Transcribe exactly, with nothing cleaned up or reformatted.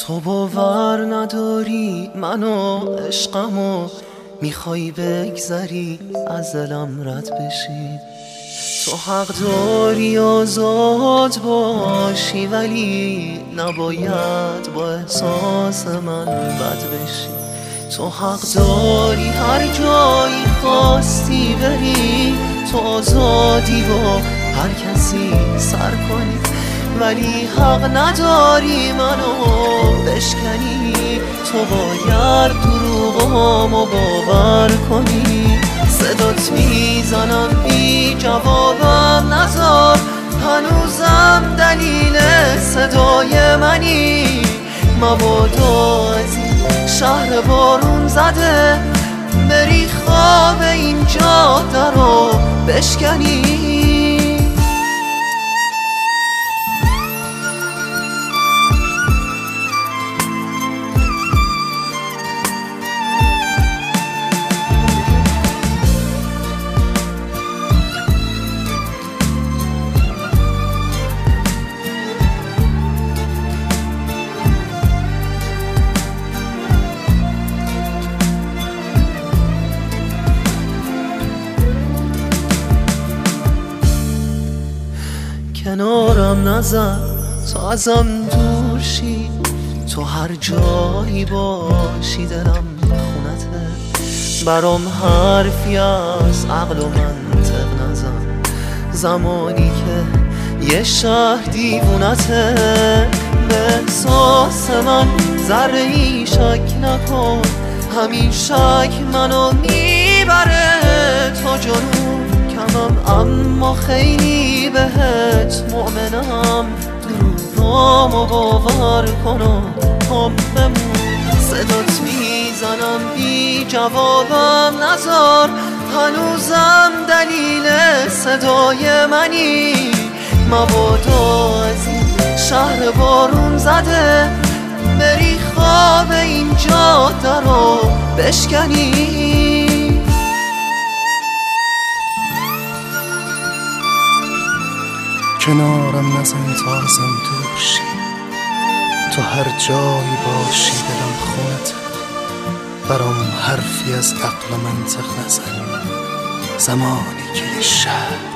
تو باور نداری منو عشقمو میخوای بگذری از دلم رد بشی. تو حق داری آزاد باشی ولی نباید با احساس من بد بشی. تو حق داری هر جایی خواستی بری، تو آزادی با هر کسی سر کنی، ولی حق نداری منو بشکنی. تو باید دروغامو باور کنی. صدات میزنم بی جوابم نذار، هنوزم دلیل صدای منی. مبادا از این شهر بارون زده بری خواب این جاده رو بشکنی. کنارم نزن تا ازم دور شی، تو هر جایی باشی دلم خونته. برام حرفی از عقل و منطق نزن، زمانی که یه شهر دیوونته. به احساس من ذره ای شک نکن، همین شک منو میبره تا جنون کمم، اما خیلی بهت مؤمنم. دروغامو باور کن و هم بمون. صدات میزنم بی جوابم نذار، هنوزم دلیل صدای منی. مبادا از این شهر بارون زده بری خواب این جاده رو بشکنی. کنارم نزن تا ازم دور شی، تو هر جایی باشی دلم خونته. برام حرفی از عقل و منطق نزن، زمانی که یه شهر